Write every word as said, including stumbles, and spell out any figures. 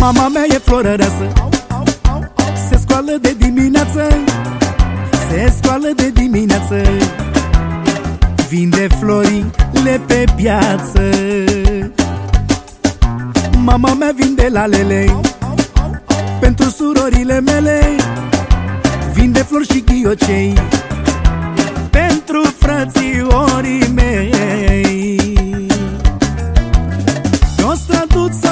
Mama mea e florăreasă, se scoală de dimineață, se scoală de dimineață, vinde florile pe piață. Mama mea vinde lalele pentru surorile mele, vinde flori și ghiocei pentru frățiorii mei.